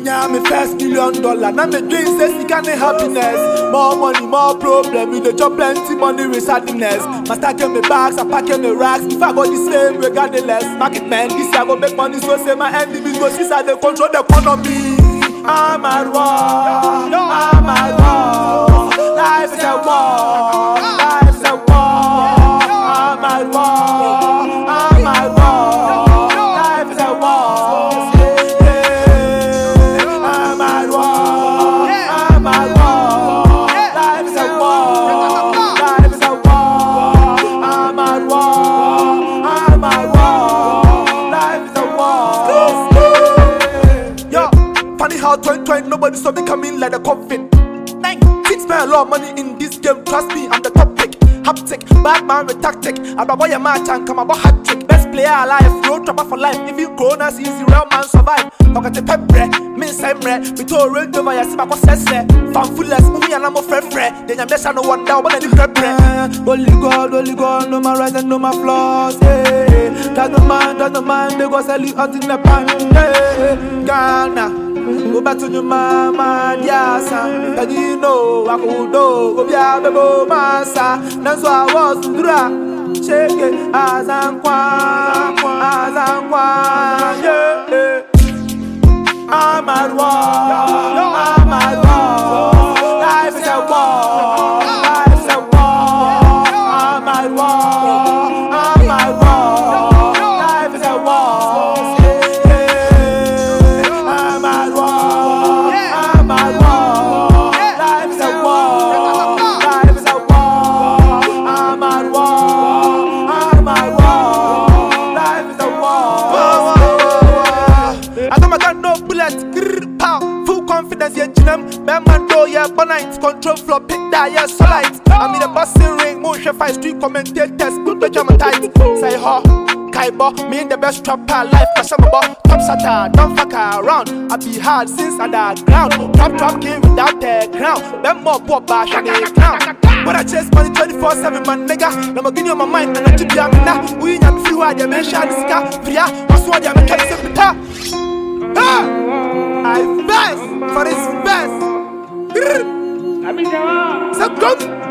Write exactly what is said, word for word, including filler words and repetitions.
Minya me first million dollar. Now me dream says he can't happiness. More money, more problem. You the job plenty money with sadness. My stacking me bags, I packing me racks. If I go the same, regardless. Market man, this year I go make money, so say my enemies go see they control the economy. I'm at war, I'm at war. Life is a war, life is a war. I'm at war, I'm at war. Life is a war. I'm at war, I'm at war. Life is a war, life is a war. I'm at war, I'm at war. Life is a war. Yo, funny how twenty twenty nobody saw me coming like a coffin. Six man a lot of money in this game, trust me, I'm the top pick. Haptic, bad man with tactic. I'm a boy a match and come about hat trick. Best player alive, road trapper for life. If you corona easy, real man survive. Look at the pepper, me same red. We told range over your sima process. Fanfulness, movie and I'm a friend friend. Then I'm just no one down, but I didn't prep. Only God, only God, no my rise and no my flaws. Hey, that's no man, that's no man. They go sell you out in the pan. Hey, Ghana. Go back to your mama, yasa. And you know I could do. Go be a baby massa. That's why I was dra. Shake it as I'm quan, as I'm quan. Yeah, I'm at war, I'm at war. Life is a war, life is a war. I'm at war, I'm at war. Life is a war. Confidence, yeah, Jinem. Man, do yeah, bonnet, control flow, pick that, yeah, so light. I'm in the bossing ring, motion fight, street commentators, good bitch, I'm a tight. Say, ho, Kaibo, me in the best trapper, life, cause I'm a boy, top satter, don't fuck around. I be hard since underground, trap trap king without the crown. Them more pop bash and they crown. When I chase money twenty-four seven, man, nigga, I'm gonna on my mind, and I keep ya, now. We ain't few, I dimension, scar, Fria, what's what I'm a cat, I best for his best. So come.